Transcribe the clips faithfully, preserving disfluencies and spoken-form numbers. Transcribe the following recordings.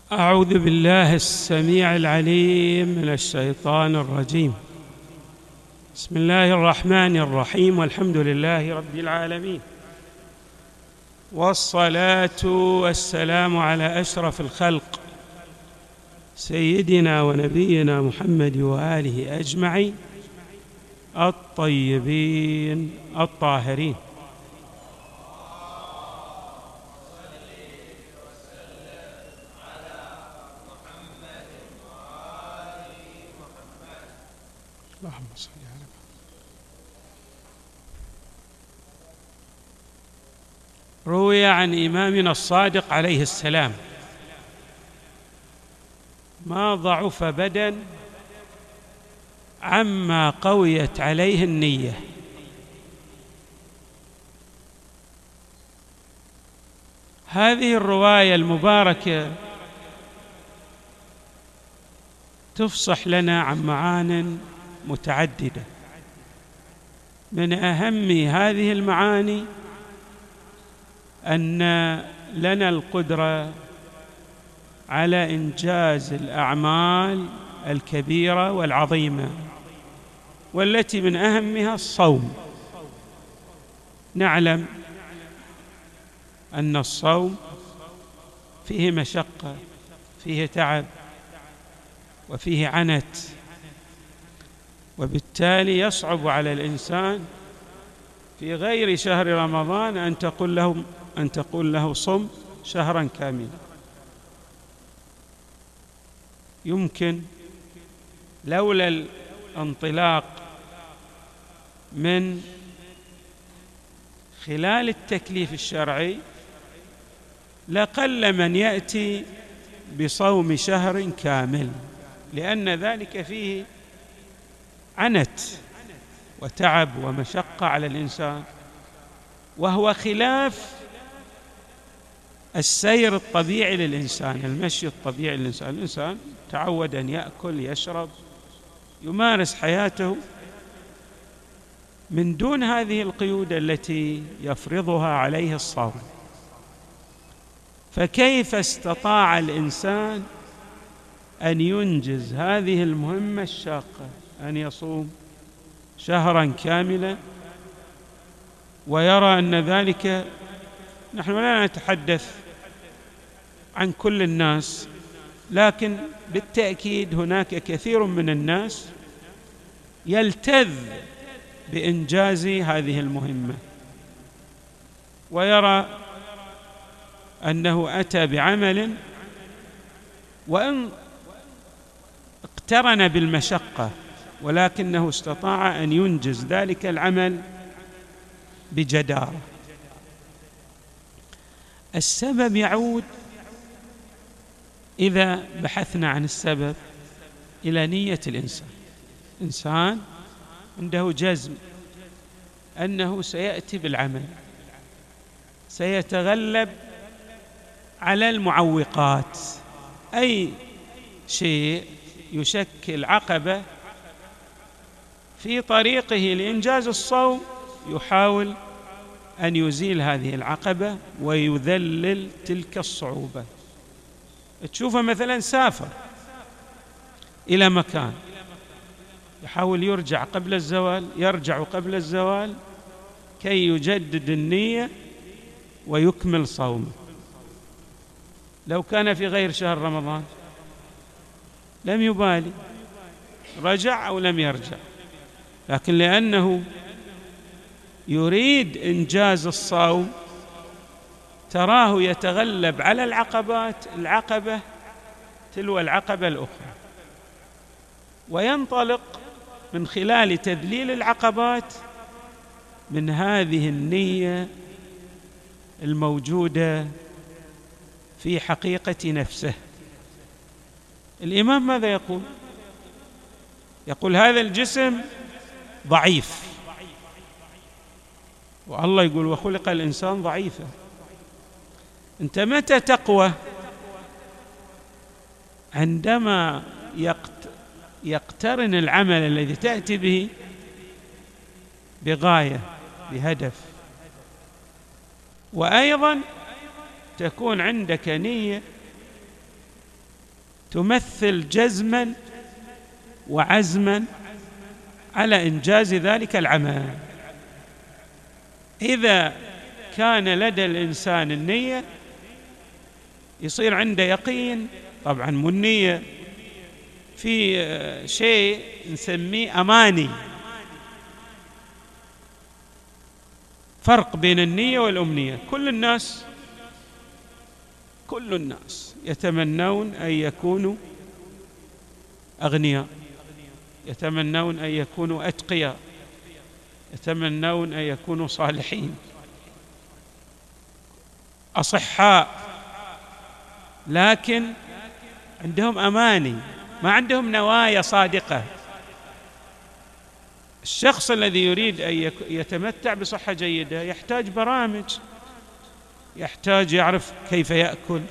أعوذ بالله السميع العليم من الشيطان الرجيم. بسم الله الرحمن الرحيم، والحمد لله رب العالمين، والصلاة والسلام على أشرف الخلق سيدنا ونبينا محمد وآله أجمعين الطيبين الطاهرين. اللهم صل على محمد. روي عن إمامنا الصادق عليه السلام: ما ضعف بدن عما قويت عليه النية. هذه الرواية المباركة تفصح لنا عن معان متعددة. من أهم هذه المعاني أن لنا القدرة على إنجاز الأعمال الكبيرة والعظيمة، والتي من أهمها الصوم. نعلم أن الصوم فيه مشقة، فيه تعب، وفيه عنت، وبالتالي يصعب على الإنسان في غير شهر رمضان أن تقول له أن تقول له صم شهرا كاملا. يمكن لولا الانطلاق من خلال التكليف الشرعي لقل من يأتي بصوم شهر كامل، لأن ذلك فيه عنت وتعب ومشقة على الإنسان، وهو خلاف السير الطبيعي للإنسان، المشي الطبيعي للإنسان. الإنسان تعود أن يأكل، يشرب، يمارس حياته من دون هذه القيود التي يفرضها عليه الصوم. فكيف استطاع الإنسان أن ينجز هذه المهمة الشاقة، أن يصوم شهرا كاملا ويرى أن ذلك، نحن لا نتحدث عن كل الناس، لكن بالتأكيد هناك كثير من الناس يلتذ بإنجاز هذه المهمة، ويرى أنه أتى بعمل وإن اقترن بالمشقة، ولكنه استطاع أن ينجز ذلك العمل بجدارة. السبب يعود، إذا بحثنا عن السبب، إلى نية الإنسان. إنسان عنده جزم أنه سيأتي بالعمل، سيتغلب على المعوقات، أي شيء يشكل عقبة في طريقه لإنجاز الصوم يحاول أن يزيل هذه العقبة ويذلل تلك الصعوبة. تشوفه مثلا سافر إلى مكان، يحاول يرجع قبل الزوال، يرجع قبل الزوال كي يجدد النية ويكمل صومه. لو كان في غير شهر رمضان لم يبالي، رجع أو لم يرجع، لكن لأنه يريد إنجاز الصوم تراه يتغلب على العقبات، العقبة تلو العقبة الأخرى، وينطلق من خلال تذليل العقبات من هذه النية الموجودة في حقيقة نفسه. الإمام ماذا يقول؟ يقول هذا الجسم ضعيف، والله يقول وخلق الإنسان ضعيفا. أنت متى تقوى؟ عندما يقترن العمل الذي تأتي به بغاية، بهدف، وأيضا تكون عندك نية تمثل جزما وعزما على إنجاز ذلك العمل. إذا كان لدى الإنسان النية يصير عنده يقين، طبعا مو النية، في شيء نسميه أماني، فرق بين النية والأمنية. كل الناس كل الناس يتمنون أن يكونوا أغنياء، يتمنون أن يكونوا أتقياء، يتمنون أن يكونوا صالحين أصحاء، لكن عندهم أماني، ما عندهم نوايا صادقة. الشخص الذي يريد أن يتمتع بصحة جيدة يحتاج برامج، يحتاج يعرف كيف يأكل،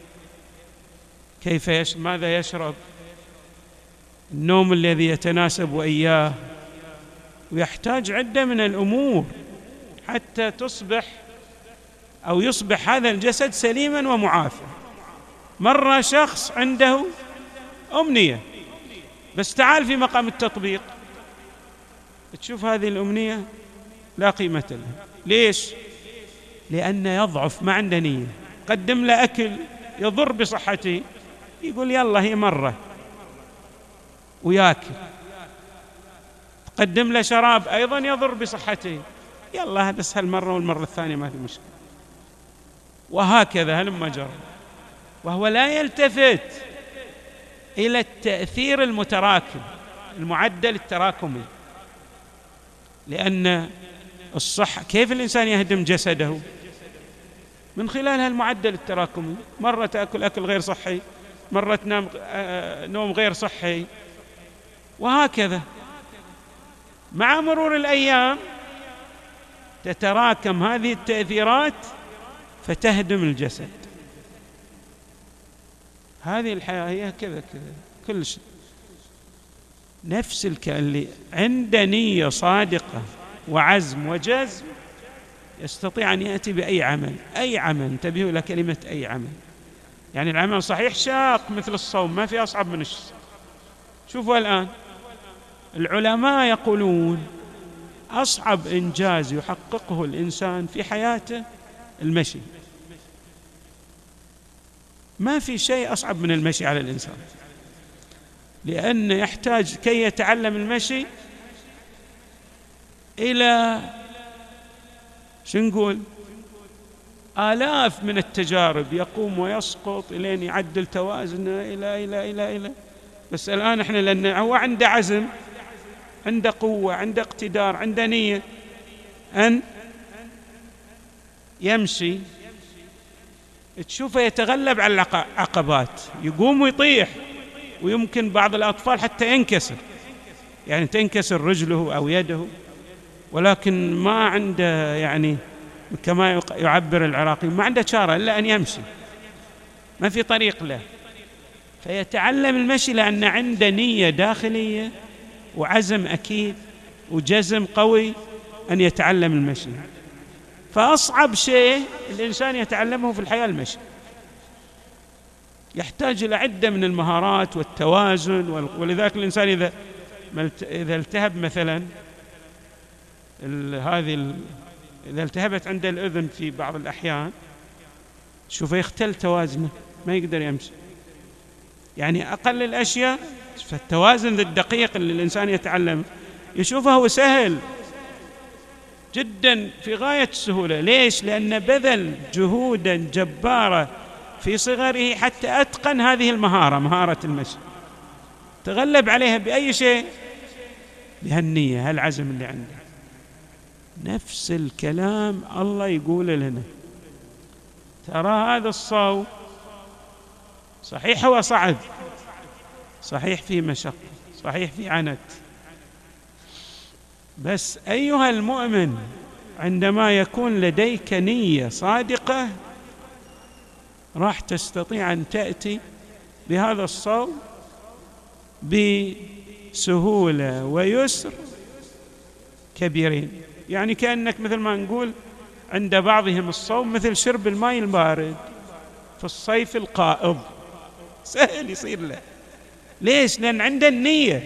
كيف يش... ماذا يشرب، النوم الذي يتناسب وإياه، ويحتاج عدة من الأمور حتى تصبح أو يصبح هذا الجسد سليما ومعافى. مرة شخص عنده أمنية بس تعال في مقام التطبيق تشوف هذه الأمنية لا قيمة لها. ليش؟ لأنه يضعف، ما عنده نية. قدم له أكل يضر بصحته يقول يلا هي مرة وياكل، تقدم له شراب أيضا يضر بصحته، يلا بس هالمرة والمرة الثانية ما في مشكلة، وهكذا هلما جرى، وهو لا يلتفت إلى التأثير المتراكم، المعدل التراكمي. لأن الصحة، كيف الإنسان يهدم جسده؟ من خلال هالمعدل التراكمي، مرة تأكل أكل غير صحي، مرة تنام نوم غير صحي، وهكذا. مع مرور الأيام تتراكم هذه التأثيرات فتهدم الجسد. هذه الحياة هي كذا كذا كل شيء. نفس اللي عنده نية صادقة وعزم وجزم يستطيع أن يأتي بأي عمل، أي عمل، انتبهوا إلى كلمة أي عمل. يعني العمل صحيح شاق مثل الصوم، ما في أصعب من الصوم. شوفوا الآن العلماء يقولون أصعب إنجاز يحققه الإنسان في حياته المشي. ما في شيء أصعب من المشي على الإنسان، لأنه يحتاج كي يتعلم المشي إلى شو نقول آلاف من التجارب، يقوم ويسقط إلين يعدل توازنه إلى إلى إلى إلى بس الآن إحنا لأن هو عنده عزم، عنده قوة، عنده اقتدار، عنده نية أن يمشي، تشوفه يتغلب على العقبات، يقوم ويطيح، ويمكن بعض الأطفال حتى ينكسر، يعني تنكسر رجله أو يده، ولكن ما عنده، يعني كما يعبر العراقي، ما عنده شارة إلا أن يمشي، ما في طريق له. فيتعلم المشي لأن عنده نية داخلية وعزم أكيد وجزم قوي أن يتعلم المشي. فأصعب شيء الإنسان يتعلمه في الحياة المشي، يحتاج إلى عدة من المهارات والتوازن، ولذلك الإنسان إذا إذا التهب مثلا هذه إذا التهبت عند الأذن في بعض الأحيان شوف يختل توازنه، ما يقدر يمشي. يعني أقل الأشياء، فالتوازن الدقيق اللي الإنسان يتعلم يشوفه هو سهل جدا في غاية السهولة. ليش؟ لأن بذل جهودا جبارة في صغره حتى أتقن هذه المهارة، مهارة المشي، تغلب عليها بأي شيء؟ بهالنية، هالعزم اللي عنده. نفس الكلام الله يقول لنا، ترى هذا الصوم صحيح هو صعب، صحيح في مشقة، صحيح في عنت، بس أيها المؤمن عندما يكون لديك نية صادقة راح تستطيع أن تأتي بهذا الصوم بسهولة ويسر كبيرين. يعني كأنك مثل ما نقول عند بعضهم الصوم مثل شرب الماء البارد في الصيف القائض، سهل يصير له. ليش؟ لأن عنده النية.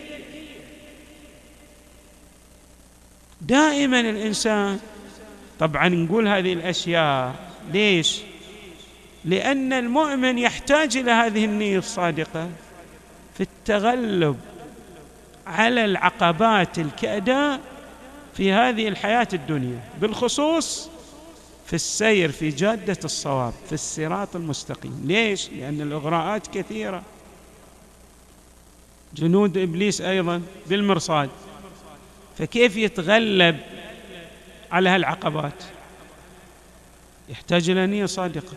دائما الإنسان، طبعا نقول هذه الأشياء ليش؟ لأن المؤمن يحتاج إلى هذه النية الصادقة في التغلب على العقبات الكأداء في هذه الحياة الدنيا، بالخصوص في السير في جادة الصواب في الصراط المستقيم. ليش؟ لأن الإغراءات كثيرة، جنود إبليس أيضا بالمرصاد، فكيف يتغلب على هالعقبات؟ يحتاج إلى نية صادقة،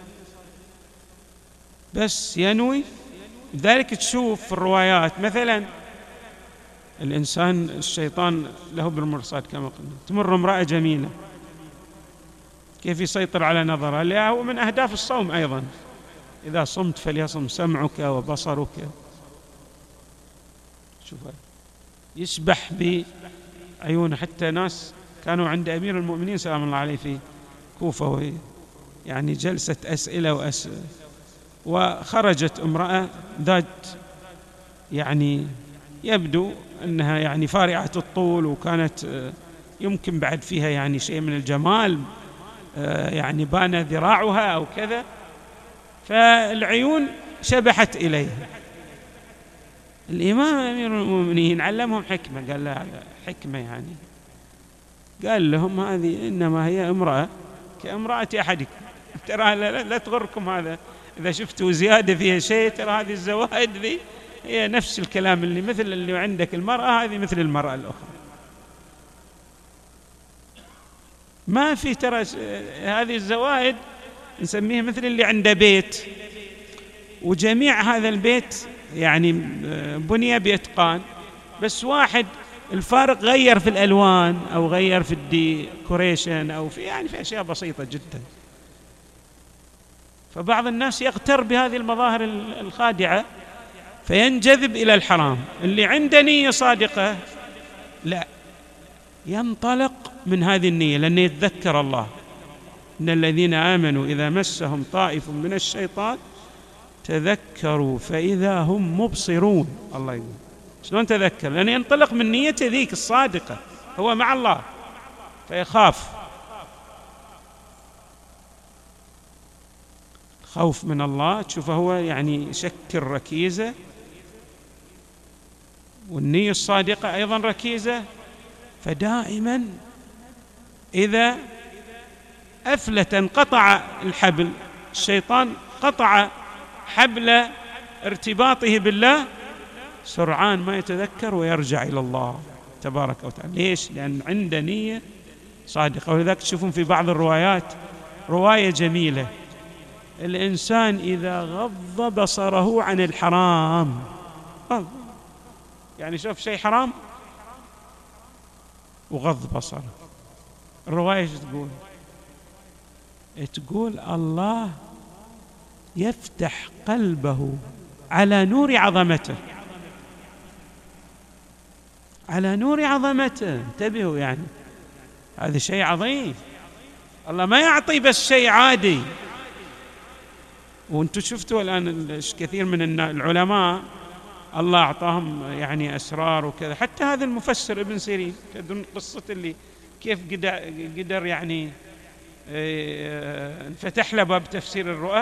بس ينوي. لذلك تشوف في الروايات مثلا الإنسان الشيطان له بالمرصاد كما قلنا، تمر امرأة جميلة كيف يسيطر على نظرها، اللي هو من أهداف الصوم أيضا، إذا صمت فليصم سمعك وبصرك. شوف يسبح بعيونه، حتى ناس كانوا عند أمير المؤمنين سلام الله عليه في كوفة، يعني جلسة أسئلة وأسئلة، وخرجت امرأة ذات يعني يبدو أنها يعني فارعة الطول، وكانت يمكن بعد فيها يعني شيء من الجمال، يعني بان ذراعها أو كذا، فالعيون شبحت إليها. الإمام أمير المؤمنين علمهم حكمة، قال لا حكمة يعني، قال لهم هذه إنما هي امرأة كامرأة أحدكم، ترى لا, لا تغركم هذا، إذا شفتوا زيادة فيها شيء ترى هذه الزوائد ذي هي نفس الكلام اللي مثل اللي عندك المرأة، هذه مثل المرأة الأخرى، ما في ترى هذه الزوائد نسميها مثل اللي عنده بيت، وجميع هذا البيت يعني بني بإتقان، بس واحد الفارق غير في الألوان أو غير في الديكوريشن أو في يعني في أشياء بسيطة جدا. فبعض الناس يغتر بهذه المظاهر الخادعة فينجذب إلى الحرام. اللي عنده نية صادقة لا، ينطلق من هذه النية، لأنه يتذكر الله، إن الذين آمنوا إذا مسهم طائف من الشيطان تذكروا فإذا هم مبصرون. الله يقول شلون تذكر؟ لأنه ينطلق من نيته ذيك الصادقة، هو مع الله فيخاف. خوف من الله تشوفه هو يعني يشكل ركيزة، والنية الصادقة أيضا ركيزة. فدائما إذا أفلت انقطع الحبل، الشيطان قطع حبل ارتباطه بالله، سرعان ما يتذكر ويرجع إلى الله تبارك وتعالى. ليش؟ لأن عنده نية صادقة. ولذلك تشوفون في بعض الروايات رواية جميلة، الإنسان إذا غض بصره عن الحرام، يعني شوف شيء حرام وغض بصره، الرواية تقول تقول الله يفتح قلبه على نور عظمته، على نور عظمته. انتبهوا، يعني هذا شيء عظيم. الله ما يعطي بس شيء عادي. وانتم شفتوا الآن كثير من العلماء الله أعطاهم يعني أسرار وكذا، حتى هذا المفسر ابن سيرين تدرون قصة اللي كيف قدر يعني انفتح له باب تفسير الرؤى.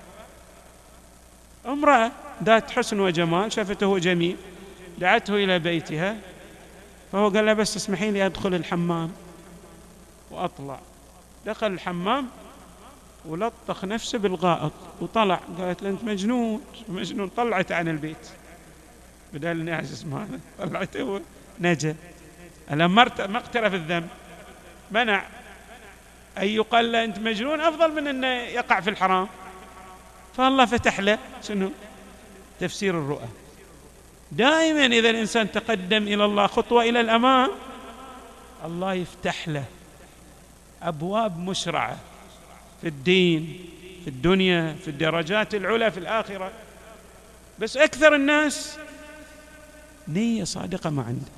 امرأة ذات حسن وجمال شافته جميل، دعته إلى بيتها، فهو قال لها بس اسمحي لي أدخل الحمام وأطلع. دخل الحمام ولطخ نفسه بالغائط وطلع. قالت له أنت مجنون مجنون. طلعت عن البيت بدل أن يعجز معنا، طلعته ونجا. الآن ما اقترف الذنب، منع أن يقال له أنت مجنون أفضل من أن يقع في الحرام. فالله فتح له شنو؟ تفسير الرؤى. دائما إذا الإنسان تقدم إلى الله خطوة إلى الأمام، الله يفتح له أبواب مشرعة في الدين، في الدنيا، في الدرجات العلى في الآخرة. بس أكثر الناس نية صادقة ما عنده.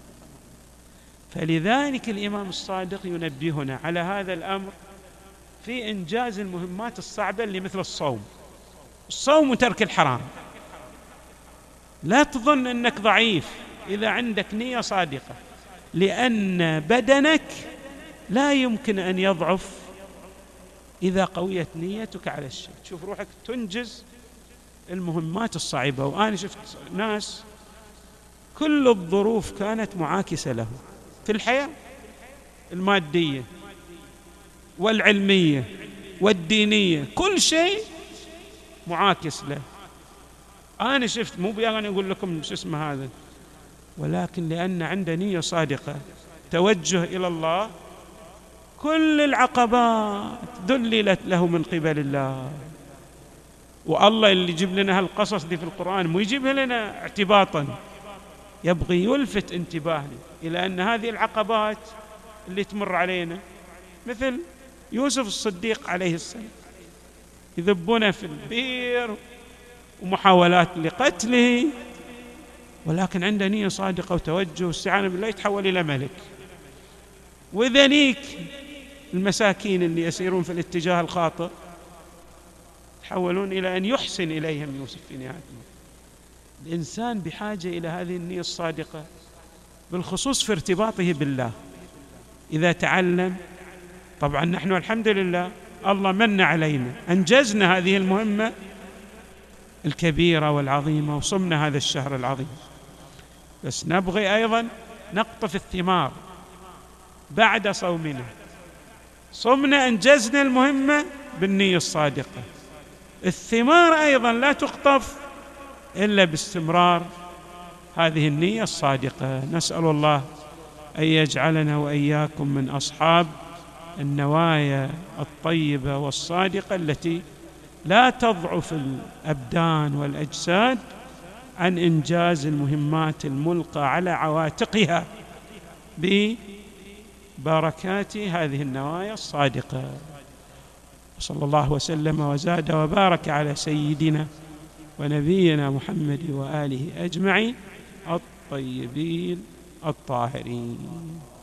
فلذلك الإمام الصادق ينبهنا على هذا الأمر في إنجاز المهمات الصعبة اللي مثل الصوم. الصوم وترك الحرام لا تظن أنك ضعيف إذا عندك نية صادقة، لأن بدنك لا يمكن أن يضعف إذا قويت نيتك على الشيء. تشوف روحك تنجز المهمات الصعبة. وأنا شفت ناس كل الظروف كانت معاكسة له في الحياة المادية والعلمية والدينية، كل شيء معاكس له. أنا شفت، مو بيان أقول لكم شو اسمه هذا، ولكن لأن عنده نية صادقة، توجه إلى الله، كل العقبات ذللت له من قبل الله. والله اللي يجيب لنا هالقصص دي في القرآن مو يجيبها لنا اعتباطا، يبغي يلفت انتباهنا إلى أن هذه العقبات اللي تمر علينا مثل يوسف الصديق عليه السلام، يذبونه في البير ومحاولات لقتله، ولكن عنده نية صادقة وتوجه واستعانة بالله يتحول إلى ملك. وذليك المساكين اللي يسيرون في الاتجاه الخاطئ يتحولون إلى أن يحسن إليهم يوسف في نهاية المطاف. الإنسان بحاجة إلى هذه النية الصادقة، بالخصوص في ارتباطه بالله. إذا تعلم، طبعا نحن الحمد لله الله من علينا، أنجزنا هذه المهمة الكبيرة والعظيمة وصمنا هذا الشهر العظيم، بس نبغي أيضا نقطف الثمار بعد صومنا. صمنا، أنجزنا المهمة بالنية الصادقة، الثمار أيضا لا تقطف إلا باستمرار هذه النية الصادقة. نسأل الله أن يجعلنا وإياكم من أصحاب النوايا الطيبة والصادقة التي لا تضعف الأبدان والأجساد عن إنجاز المهمات الملقى على عواتقها ببركات هذه النوايا الصادقة. صلى الله وسلم وزاد وبارك على سيدنا ونبينا محمد وآله أجمعين الطيبين الطاهرين.